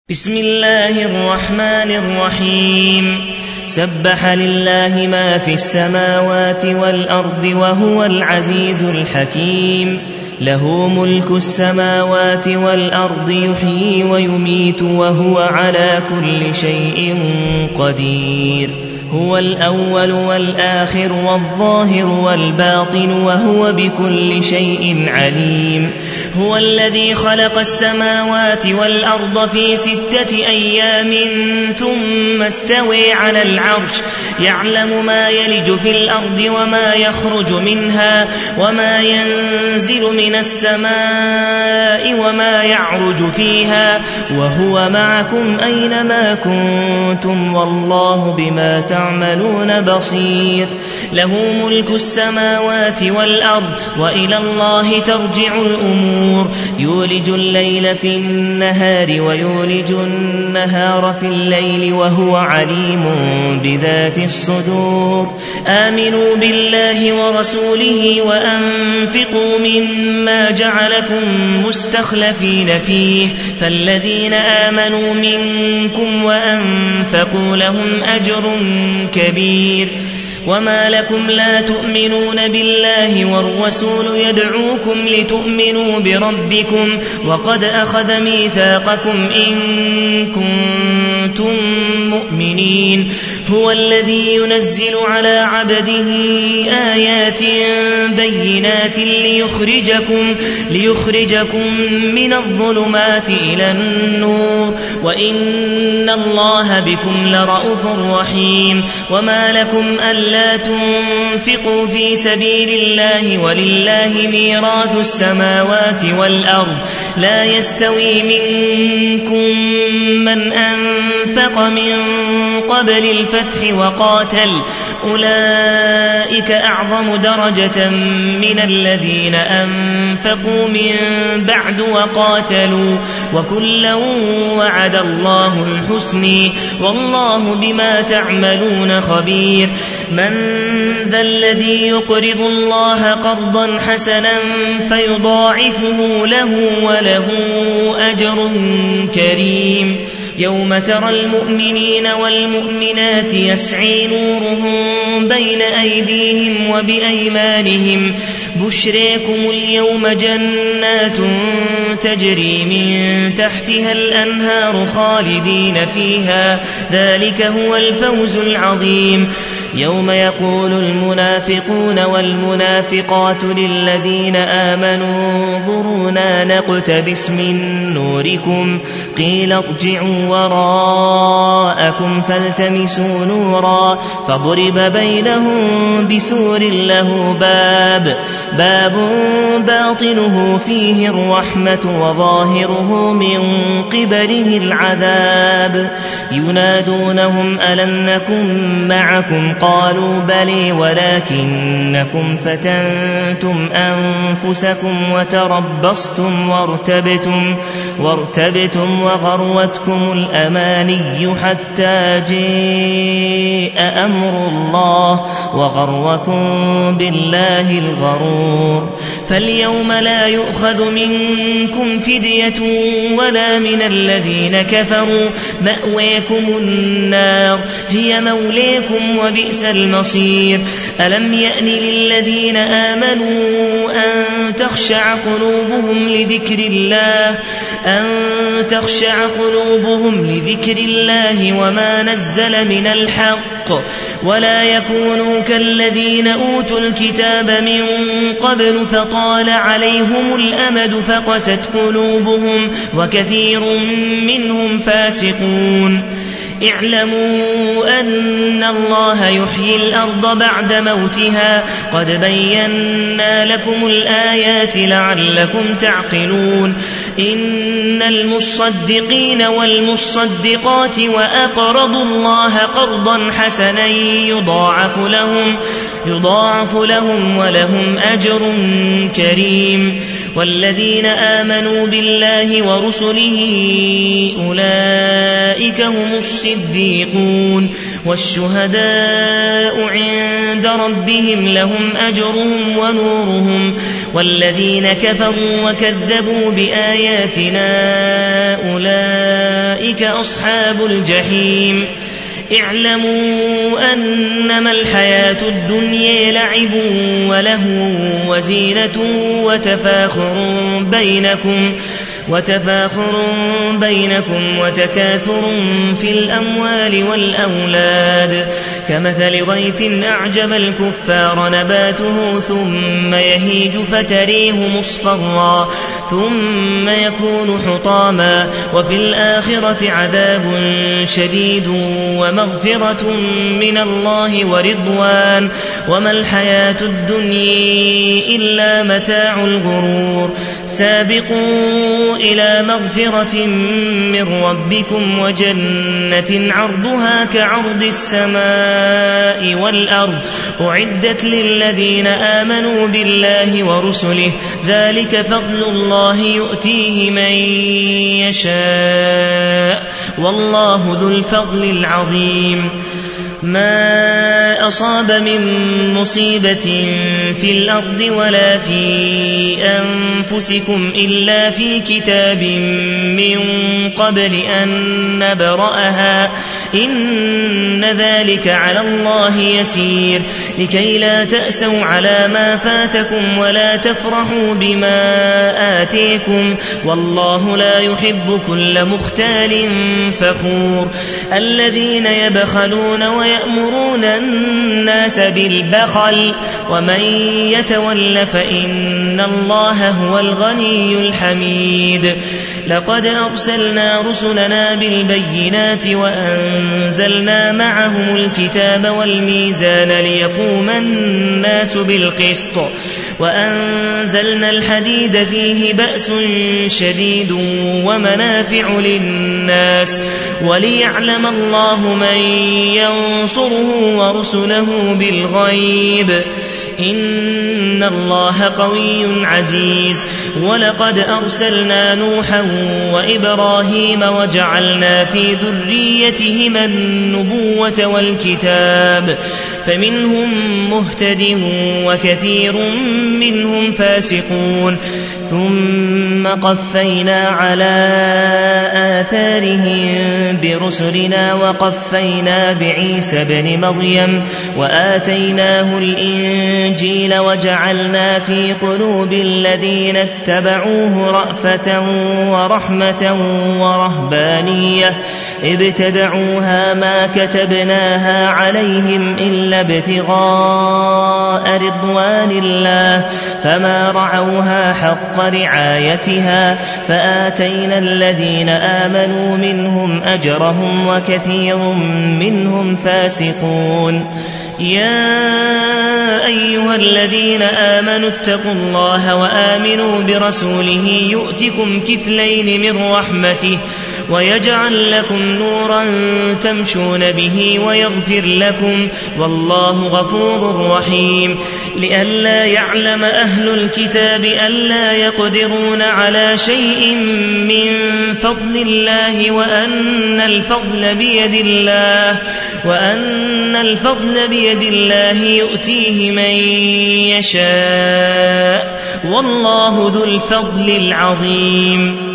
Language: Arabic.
بسم الله الرحمن الرحيم سبح لله ما في السماوات والأرض وهو العزيز الحكيم له ملك السماوات والأرض يحيي ويميت وهو على كل شيء قدير هو الأول والآخر والظاهر والباطن وهو بكل شيء عليم هو الذي خلق السماوات والأرض في 6 أيام ثم استوى على العرش يعلم ما يلج في الأرض وما يخرج منها وما ينزل من السماء وما يعرج فيها وهو معكم أينما كنتم والله بما تعملون بصير له ملك السماوات والأرض وإلى الله ترجع الأمور يولج الليل في النهار ويولج النهار في الليل وهو عليم بذات الصدور آمنوا بالله ورسوله وأنفقوا مما جعلكم مستخلفين فيه فالذين آمنوا منكم وأنفقوا لهم أجر كبير وما لكم لا تؤمنون بالله والرسول يدعوكم لتؤمنوا بربكم وقد أخذ ميثاقكم إن كنتم مؤمنين هو الذي ينزل على عبده آيات بينات ليخرجكم من الظلمات إلى النور وإن الله بكم لرءوف رحيم وما لكم ألا تنفقوا في سبيل الله ولله ميراث السماوات والأرض لا يستوي منكم من أنفق من قبل الفتح وقاتل أولئك أعظم درجة من الذين أنفقوا من بعد وقاتلوا وكلا وعد الله الحسنى والله بما تعملون خبير من ذا الذي يقرض الله قرضا حسنا فيضاعفه له وله أجر كريم يوم ترى المؤمنين والمؤمنات يسعي نورهم بين أيديهم وبأيمانهم بشريكم اليوم جنات تجري من تحتها الأنهار خالدين فيها ذلك هو الفوز العظيم يوم يقول المنافقون والمنافقات للذين آمنوا انظرونا نقتبس من نوركم قيل ارجعوا وراءكم فالتمسوا نورا فضرب بينهم بسور له باب باطنه فيه الرحمة وظاهره من قبله العذاب ينادونهم ألم نكن معكم قالوا بلي ولكنكم فتنتم أنفسكم وتربصتم وارتبتم وغروتكم الأماني حتى جاء أمر الله وغركم بالله الغرور فاليوم لا يؤخذ منكم فدية ولا من الذين كفروا مأويكم النار هي موليكم وبئس المصير ألم يأن للذين آمنوا أن تخشع قلوبهم لذكر الله وما نزل من الحق ولا يكونوا كالذين أوتوا الكتاب من قبل فطال عليهم الأمد فقست قلوبهم وكثير منهم فاسقون اعلموا أن الله يحيي الأرض بعد موتها قد بينا لكم الآيات لعلكم تعقلون إن المصدقين والمصدقات وأقرضوا الله قرضا حسنا يضاعف لهم ولهم أجر كريم والذين آمنوا بالله ورسله أولئك أولئك هم الصديقون والشهداء عند ربهم لهم أجرهم ونورهم والذين كفروا وكذبوا بآياتنا أولئك أصحاب الجحيم اعلموا أنما الحياة الدنيا لعب ولهو وزينة وتفاخر بينكم وتكاثر في الأموال والأولاد كمثل غيث أعجب الكفار نباته ثم يهيج فتريه مصفرا ثم يكون حطاما وفي الآخرة عذاب شديد ومغفرة من الله ورضوان وما الحياة الدنيا إلا متاع الغرور سابقوا إلى مغفرة من ربكم وجنة عرضها كعرض السماء والأرض أعدت للذين آمنوا بالله ورسله ذلك فضل الله يؤتيه من يشاء والله ذو الفضل العظيم ما أصاب من مصيبة في الأرض ولا في أنفسكم إلا في كتاب من قبل أن نبرأها إن ذلك على الله يسير لكي لا تأسوا على ما فاتكم ولا تفرحوا بما آتيكم والله لا يحب كل مختال فخور الذين يبخلون ويأمرون الناس بالبخل ومن يتول فإن الله هو الغني الحميد لقد أرسلنا رسلنا بالبينات وأنزلنا معهم الكتاب والميزان ليقوم الناس بالقسط وأنزلنا الحديد فيه بأس شديد ومنافع للناس وليعلم الله من ينصره ورسله بالغيب إن الله قوي عزيز ولقد أرسلنا نوحا وإبراهيم وجعلنا في ذريتهما النبوة والكتاب فمنهم مهتد وكثير منهم فاسقون ثم قفينا على آثارهم برسلنا وقفينا بعيسى بن مريم وآتيناه الإنجيل وجعلنا في قلوب الذين اتبعوه رأفة ورحمة ورهبانية ابتدعوها ما كتبناها عليهم إلا ابتغاء رضوان الله فما رعوها حق رعايتها فآتينا الذين آمنوا منهم أجرهم وكثير منهم فاسقون يا أيها الذين آمنوا اتقوا الله وآمنوا برسوله يؤتكم كفلين من رحمته ويجعل لكم نورا تمشون به ويغفر لكم والله غفور رحيم لئلا يعلم أهل الكتاب ألا يقدرون على شيء من فضل الله وأن الفضل بيد الله يؤتيه من يشاء والله ذو الفضل العظيم